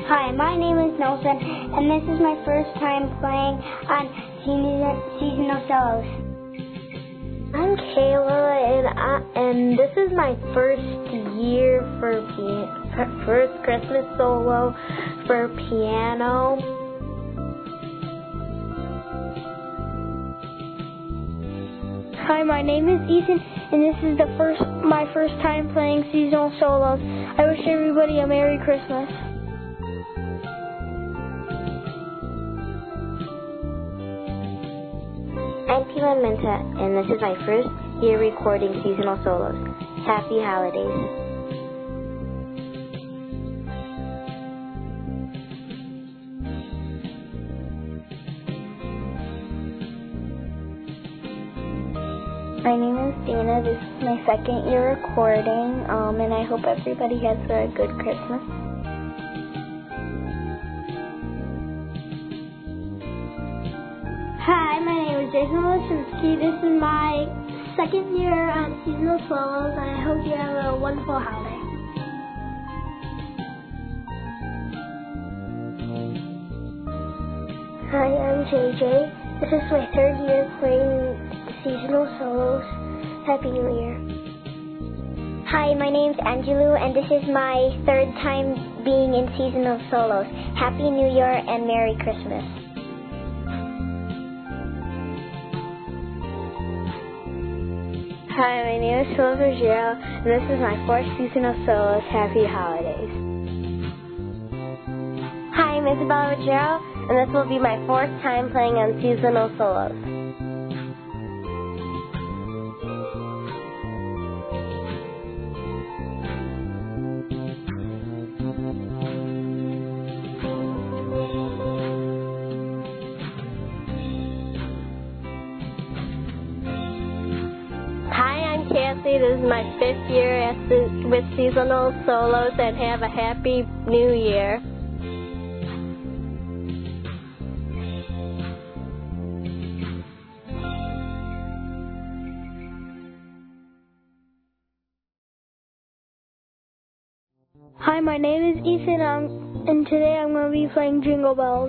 Hi, my name is Nelson, and this is my first time playing on seasonal solos. I'm Kayla, and this is my first year first Christmas solo for piano. Hi, my name is Ethan, and this is my first time playing seasonal solos. I wish everybody a Merry Christmas. I'm Pima Minta, and this is my first year recording seasonal solos. Happy holidays. My name is Dana. This is my second year recording, and I hope everybody has a good Christmas. Hi, my name is Jason Leszczynski. This is my second year on seasonal solos, and I hope you have a wonderful holiday. Hi, I'm JJ. This is my third year playing seasonal solos. Happy New Year. Hi, my name's Angelou, and this is my third time being in seasonal solos. Happy New Year and Merry Christmas. Hi, my name is Philip Ruggiero, and this is my fourth seasonal solos. Happy holidays. Hi, I'm Isabella Ruggiero, and this will be my fourth time playing on seasonal solos. Hi, I'm Kathy. This is my fifth year with seasonal solos, and have a happy New Year. Hi, my name is Ethan, and today I'm going to be playing Jingle Bells.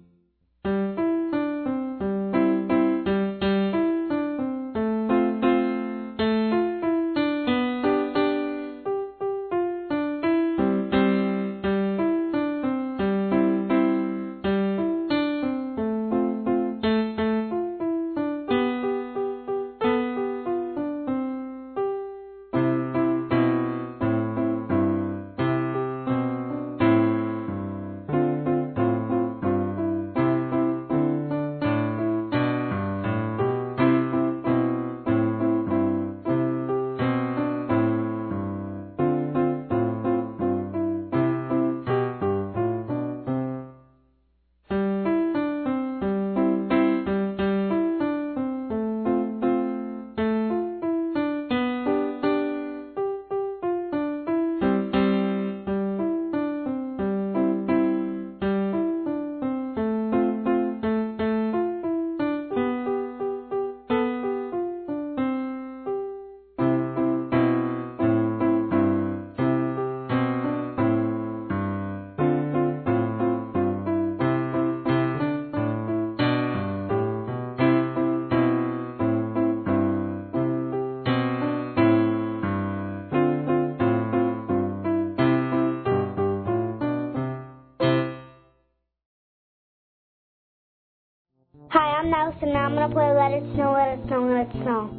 Hi, I'm Nelson, and I'm going to play Let It Snow, Let It Snow, Let It Snow.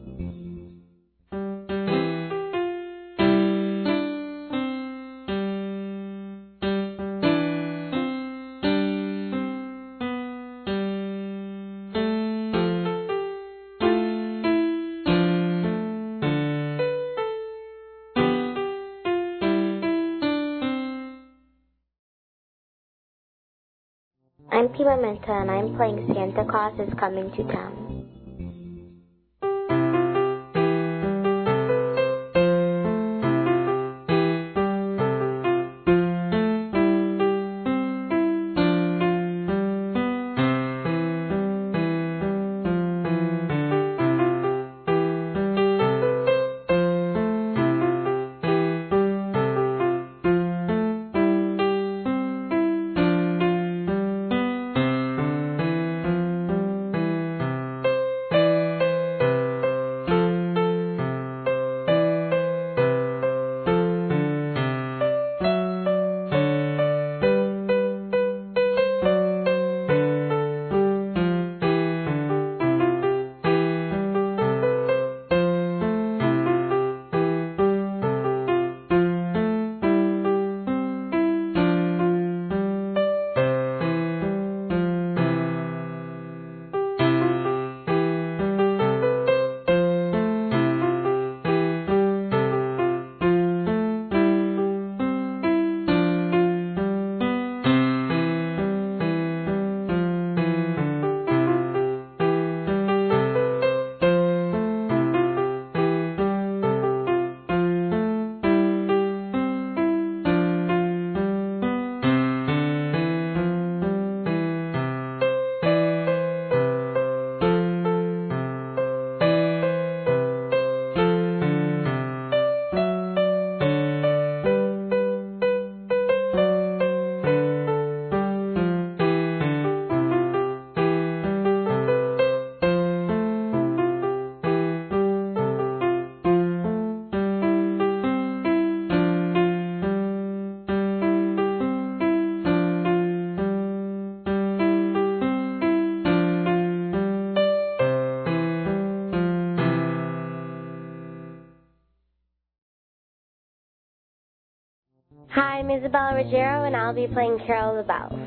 I'm Pima Minta, and I'm playing Santa Claus is Coming to Town. Hi, I'm Isabella Ruggiero, and I'll be playing Carol of the Bells.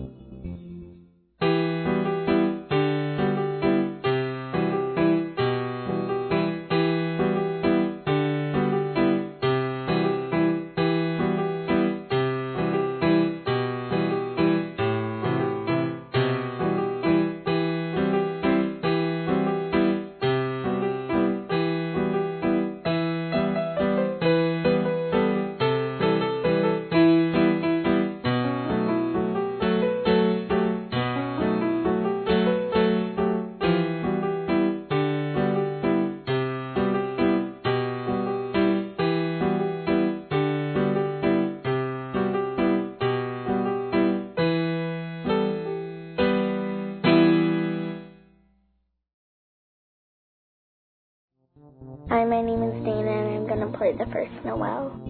Hi, my name is Dana, and I'm going to play the first Noel.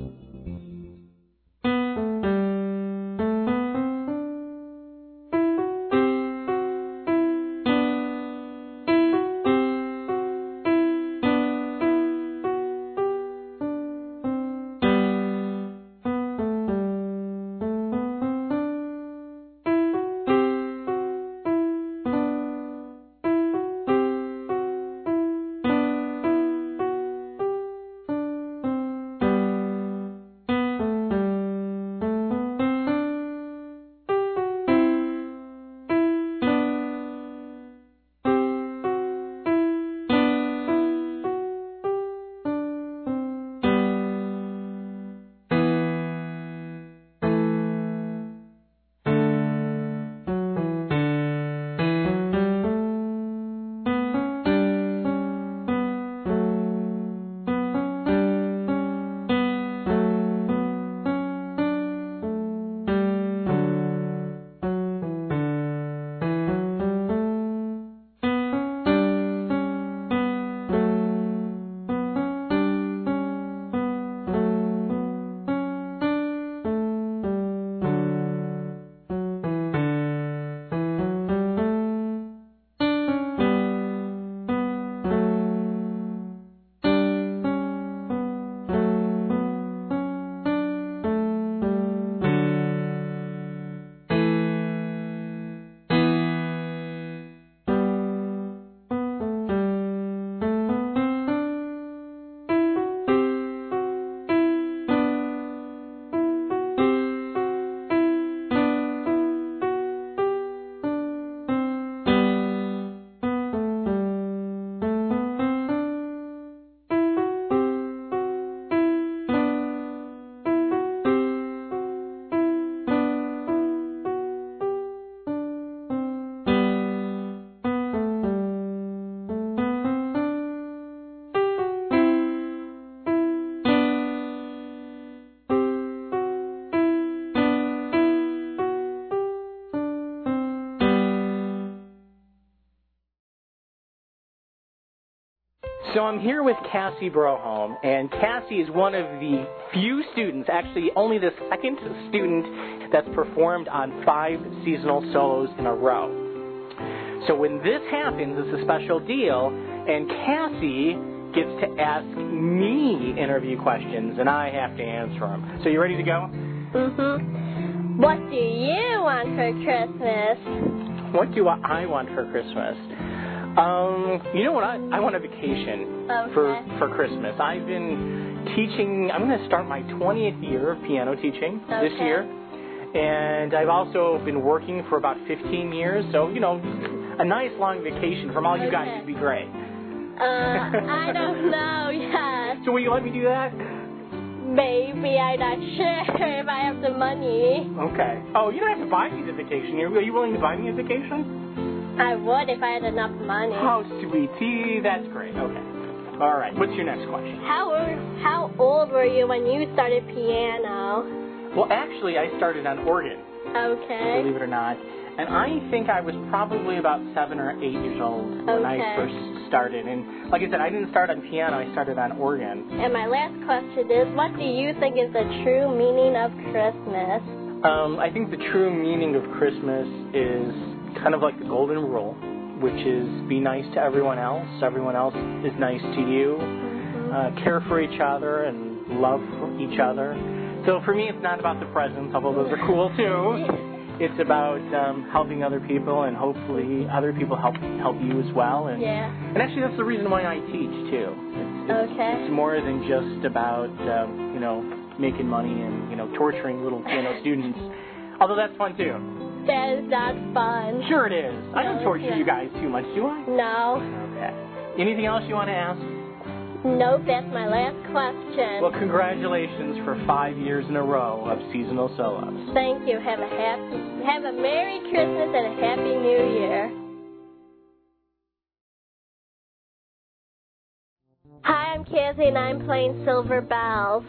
So I'm here with Cassie Broholm, and Cassie is one of the few students, actually only the second student that's performed on 5 seasonal solos in a row. So when this happens, it's a special deal, and Cassie gets to ask me interview questions, and I have to answer them. So you ready to go? Mm-hmm. What do you want for Christmas? What do I want for Christmas? You know what? I want a vacation for Christmas. I've been teaching. I'm going to start my 20th year of piano teaching this year. And I've also been working for about 15 years. So, you know, a nice long vacation from all you guys would be great. I don't know yet. So will you let me do that? Maybe. I'm not sure if I have the money. Okay. Oh, you don't have to buy me the vacation. Are you willing to buy me a vacation? I would if I had enough money. Oh, sweetie. That's great. Okay. All right. What's your next question? How old were you when you started piano? Well, actually, I started on organ. Okay. Believe it or not. And I think I was probably about 7 or 8 years old when I first started. And like I said, I didn't start on piano. I started on organ. And my last question is, what do you think is the true meaning of Christmas? I think the true meaning of Christmas is kind of like the golden rule, which is be nice to everyone else. Everyone else is nice to you. Care for each other and love each other. So for me, it's not about the presents, although those are cool too. It's about helping other people, and hopefully other people help you as well. And, Yeah. and actually, that's the reason why I teach too. Okay. It's more than just about making money and torturing little piano students. Although that's fun too. That is not fun. Sure it is. I don't No, torture it's not. you guys too much, do I? No. Okay. Anything else you want to ask? Nope, that's my last question. Well, congratulations for 5 years in a row of seasonal solos. Thank you. Have a Merry Christmas and a Happy New Year. Hi, I'm Cassie and I'm playing Silver Bells.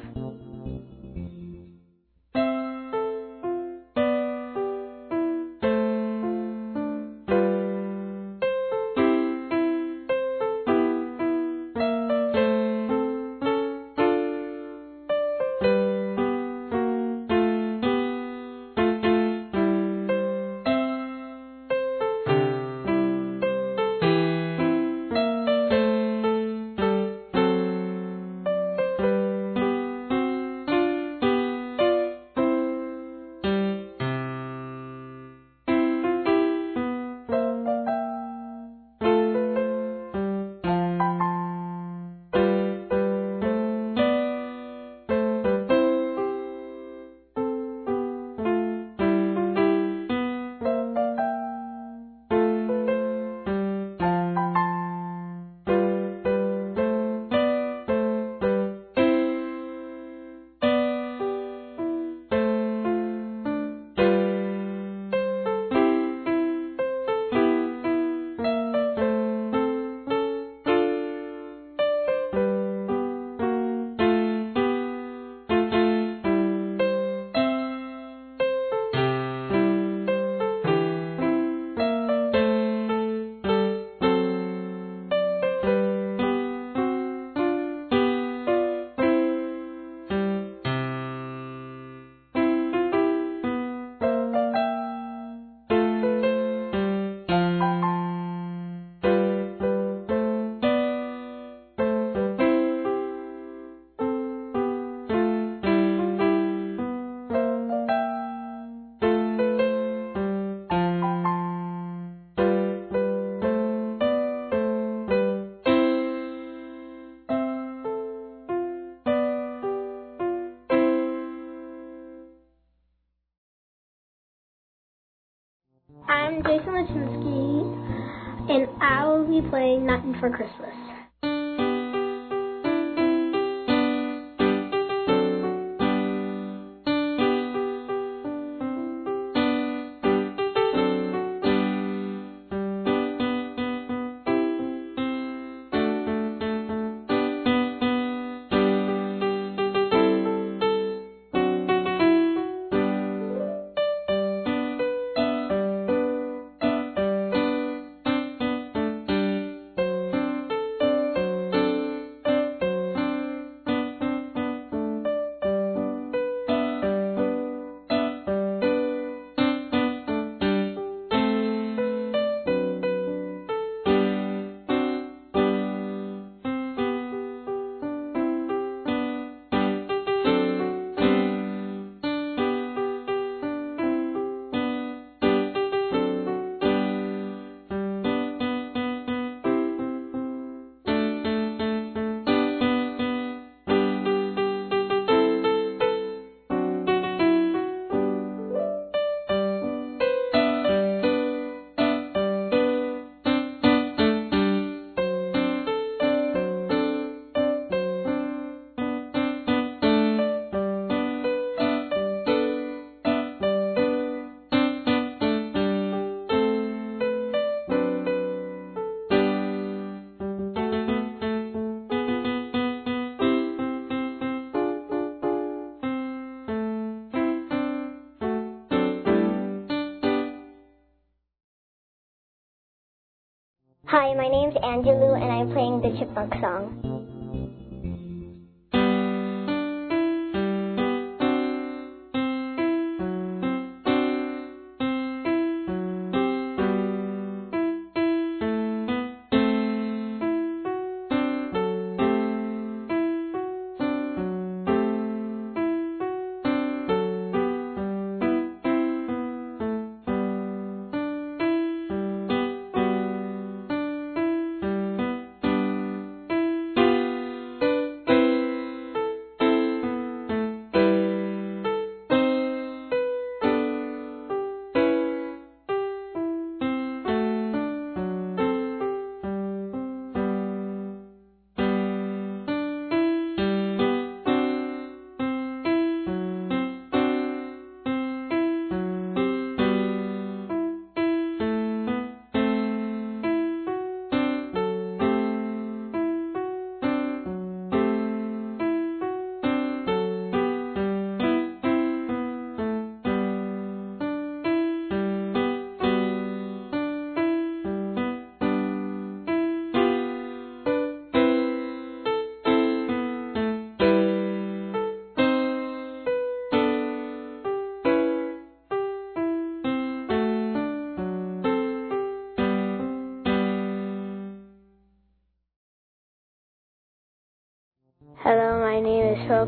I'm Jason Lachinsky, and I will be playing Nothing for Christmas. Hi, my name's Angelou, and I'm playing the Chipmunk song.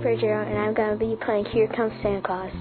Fitzgerald, and I'm going to be playing Here Comes Santa Claus.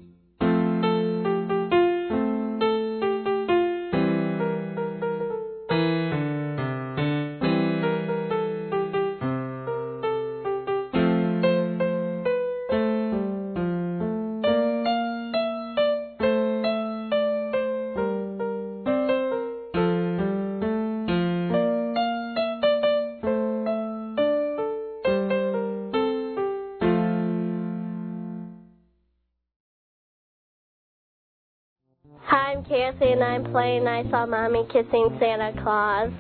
Hi, I'm Cassie, and I'm playing I Saw Mommy Kissing Santa Claus.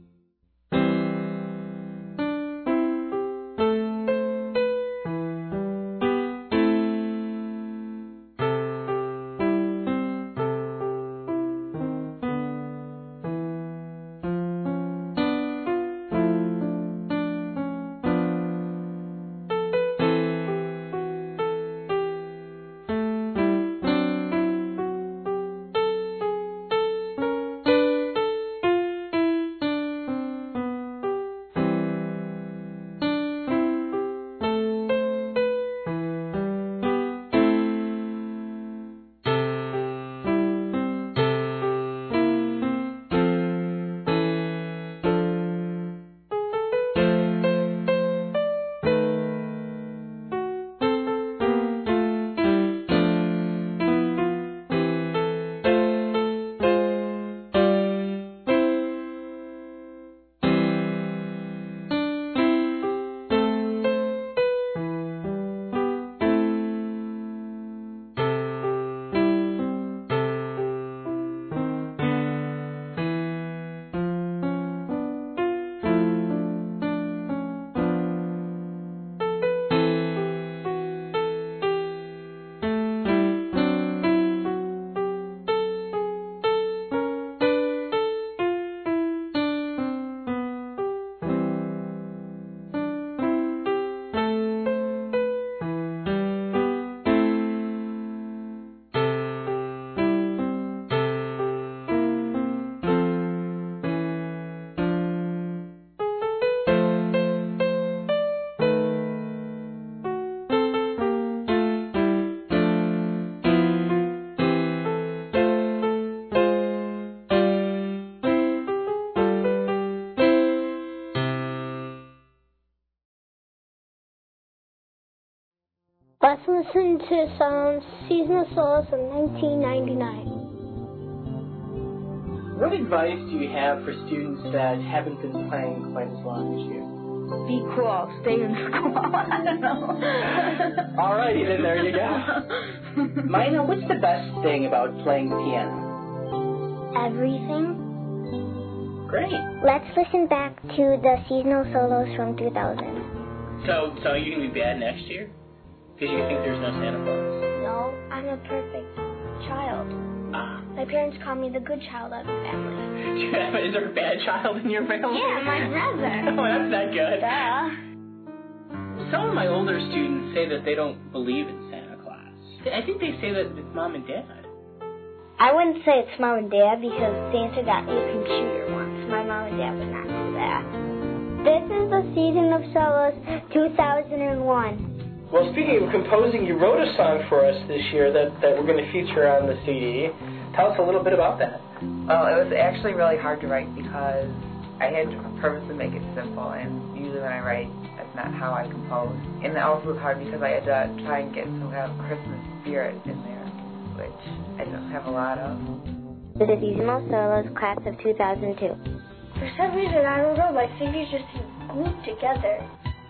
Let's listen to some Seasonal Solos from 1999. What advice do you have for students that haven't been playing quite as long as you? Be cool. Stay in school. I don't know. Alrighty, then there you go. Mina, what's the best thing about playing piano? Everything. Great. Let's listen back to the Seasonal Solos from 2000. So you can be bad next year? Because you think there's no Santa Claus? No, I'm a perfect child. Ah. My parents call me the good child of the family. Is there a bad child in your family? Yeah, my brother. Oh, that's not good. Duh. Some of my older students say that they don't believe in Santa Claus. I think they say that it's mom and dad. I wouldn't say it's mom and dad because Santa got me a computer once. My mom and dad would not do that. This is the Season of Solos 2001. Well, speaking of composing, you wrote a song for us this year that we're going to feature on the CD. Tell us a little bit about that. Well, it was actually really hard to write because I had to purposely make it simple, and usually when I write, that's not how I compose. And it also was hard because I had to try and get some kind of Christmas spirit in there, which I don't have a lot of. The Seasonal Solos class of 2002. For some reason, I don't know, my fingers just seem glued together.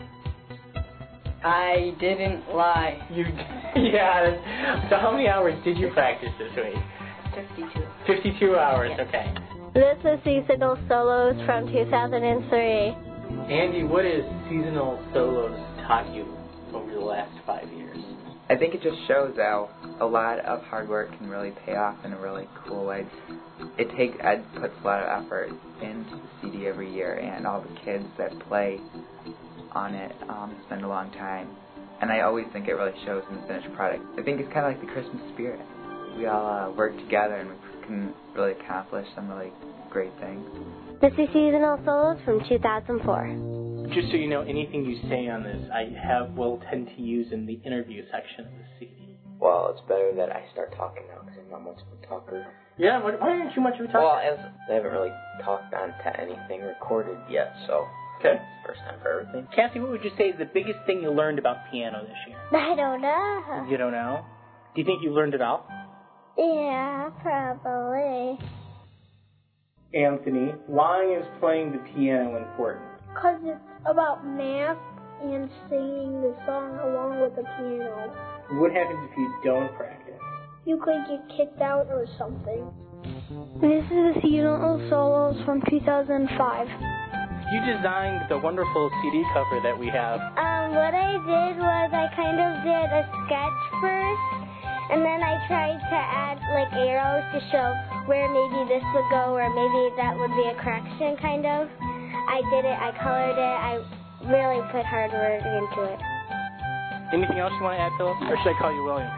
I didn't lie. Yeah. So how many hours did you practice this week? 52. 52 hours, Yes. okay. This is Seasonal Solos from 2003. Andy, what has Seasonal Solos taught you over the last 5 years? I think it just shows how a lot of hard work can really pay off in a really cool way. Ed puts a lot of effort into the CD every year, and all the kids that play on it spend a long time. And I always think it really shows in the finished product. I think it's kind of like the Christmas spirit. We all work together and we can really accomplish some really great things. This is Seasonal Solos from 2004. Just so you know, anything you say on this, will tend to use in the interview section of the CD. Well, it's better that I start talking now because I'm not much of a talker. Yeah, why aren't you much of a talker? Well, as they haven't really talked on to anything recorded yet, so okay. It's the first time for everything. Cassie, what would you say is the biggest thing you learned about piano this year? I don't know. You don't know? Do you think you learned it all? Yeah, probably. Anthony, why is playing the piano important? Because it's about math and singing the song along with the piano. What happens if you don't practice? You could get kicked out or something. This is the seasonal solos from 2005. You designed the wonderful CD cover that we have. What I did was I kind of did a sketch first, and then I tried to add like arrows to show where maybe this would go, or maybe that would be a correction, kind of. I did it, I colored it, I really put hard work into it. Anything else you want to add, Philip? Or should I call you William?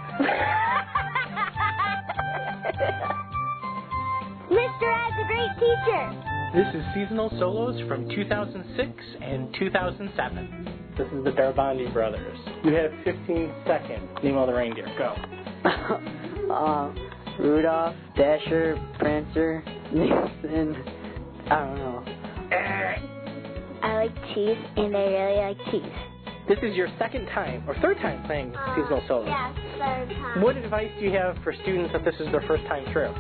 Mr. Ed's a great teacher. This is Seasonal Solos from 2006 and 2007. This is the Darbandi Brothers. You have 15 seconds. Name all the reindeer. Go. Rudolph, Dasher, Prancer, Vixen, I don't know. I like cheese, and I really like cheese. This is your second time, or third time playing Seasonal Solos. Yeah, third time. What advice do you have for students that this is their first time through?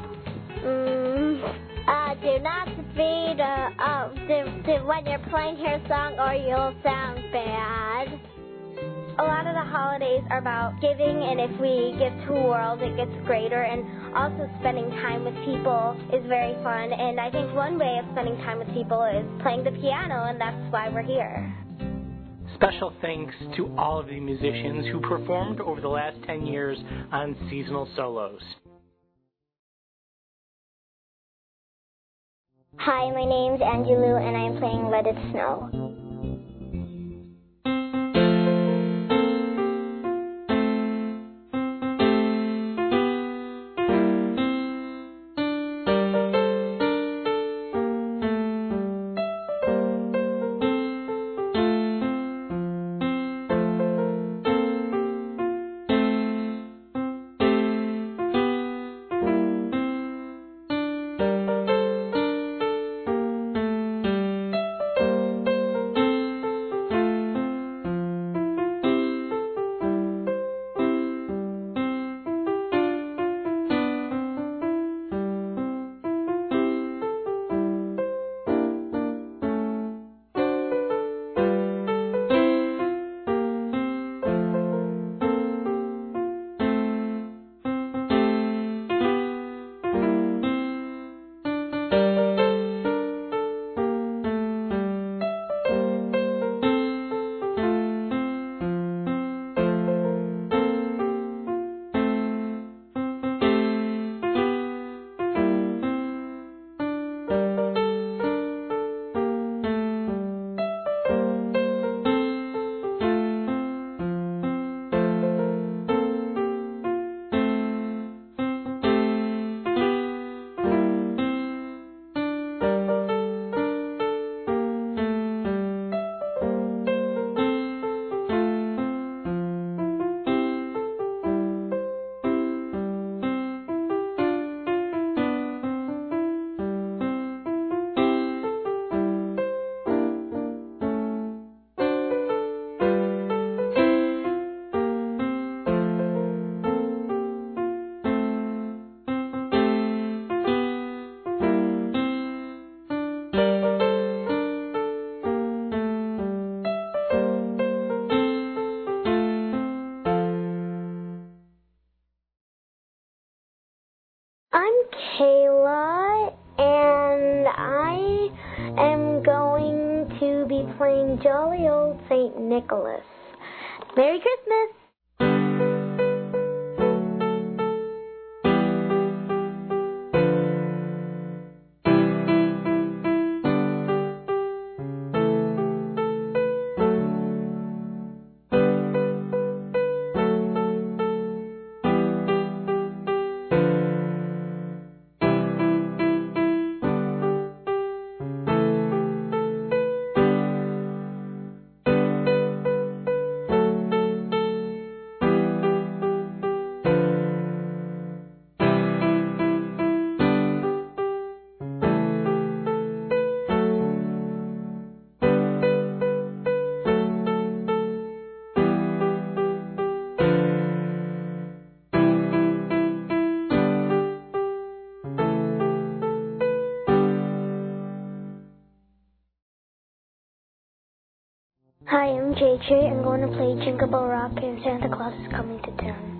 Do not be when you're playing your song or you'll sound bad. A lot of the holidays are about giving, and if we give to a world, it gets greater. And also spending time with people is very fun. And I think one way of spending time with people is playing the piano, and that's why we're here. Special thanks to all of the musicians who performed over the last 10 years on Seasonal Solos. Hi, my name's Angelou, and I'm playing Let It Snow. I'm Kayla, and I am going to be playing Jolly Old St. Nicholas. Merry Christmas! JJ. I'm going to play Jingle Bell Rock and Santa Claus is Coming to Town.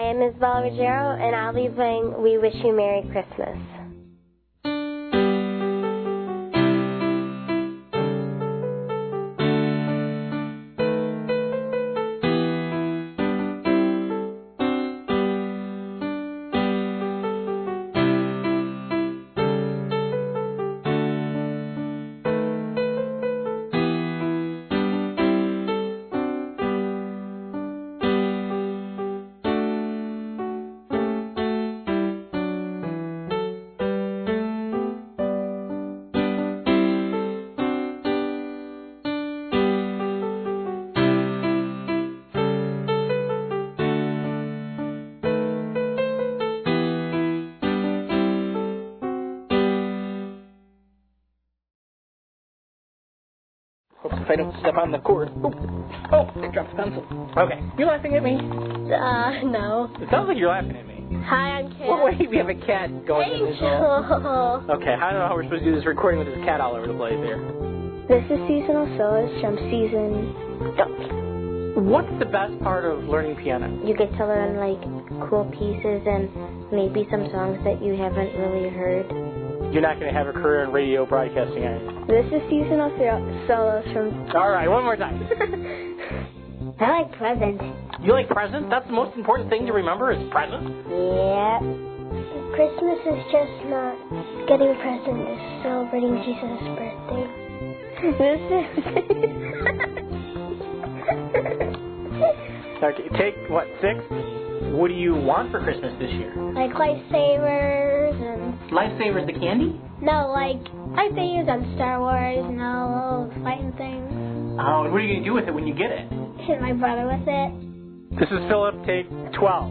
am Ms. Bella Ruggiero, and I'll be playing We Wish You Merry Christmas. Oops, if I don't step on the cord. Oops. Oh, I dropped the pencil. Okay. You laughing at me? No. It sounds like you're laughing at me. Hi, I'm Kat. Well, wait, we have a cat going in this hole. Angel. Okay, I don't know how we're supposed to do this recording with this cat all over the place here. This is Seasonal Solos from season. What's the best part of learning piano? You get to learn like cool pieces and maybe some songs that you haven't really heard. You're not going to have a career in radio broadcasting, are you? This is Seasonal Solos from... All right, one more time. I like presents. You like presents? That's the most important thing to remember is presents? Yeah. Christmas is just not getting presents, it's celebrating Jesus' birthday. This is... Okay, take, what, 6? What do you want for Christmas this year? Like lifesavers and... Lifesavers, the candy? No, like lifesavers on Star Wars and all those fighting things. Oh, and what are you going to do with it when you get it? Hit my brother with it. This is Philip, take 12.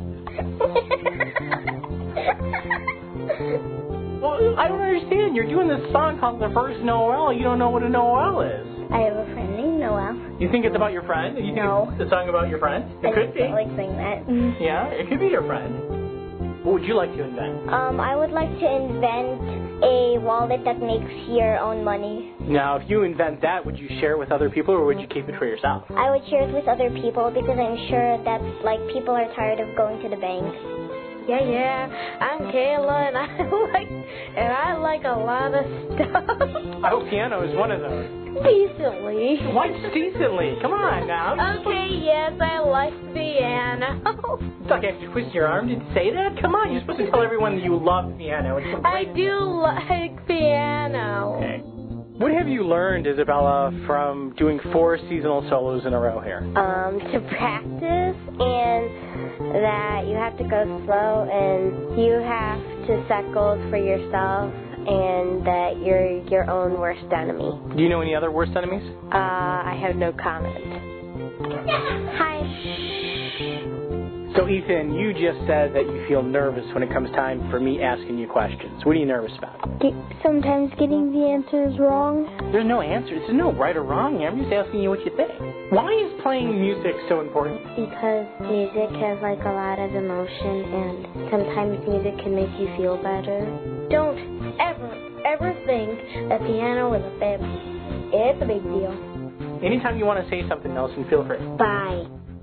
Well, I don't understand. You're doing this song called The First Noel. You don't know what a Noel is. I have a friend named Noel. You think it's about your friend? You think No. it's a song about your friend? It I could just be. don't like saying that. Yeah, it could be your friend. What would you like to invent? I would like to invent a wallet that makes your own money. Now, if you invent that, would you share it with other people or would you keep it for yourself? I would share it with other people because I'm sure that like people are tired of going to the bank. Yeah, I'm Kayla, and I like a lot of stuff. I hope piano is one of those. Decently. Why decently? Come on now. Okay, yes, I like piano. It's like I have to twist your arm to say that? Come on, you're supposed to tell everyone that you love piano. It's a I great... do like piano. Okay. What have you learned, Isabella, from doing 4 seasonal solos in a row here? To practice, and that you have to go slow, and you have to set goals for yourself, and that you're your own worst enemy. Do you know any other worst enemies? I have no comment. Hi. So, Ethan, you just said that you feel nervous when it comes time for me asking you questions. What are you nervous about? Sometimes getting the answers wrong. There's no answer. There's no right or wrong here. I'm just asking you what you think. Why is playing music so important? Because music has like a lot of emotion, and sometimes music can make you feel better. Don't ever think that piano is a big. It's a big deal. Anytime you want to say something, Nelson, feel free. Bye.